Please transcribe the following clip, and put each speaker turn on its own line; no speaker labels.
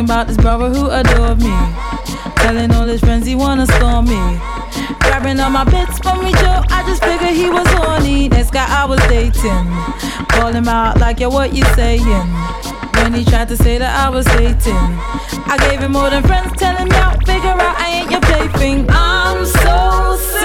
about this brother who adored me, telling all his friends he wanna storm me, grabbing all my bits from me, Joe. I just figured he was horny. Next guy I was dating, call him out like, yo, what you saying? When he tried to say that I was hating, I gave him more than friends, telling me out, figure out I ain't your plaything. I'm so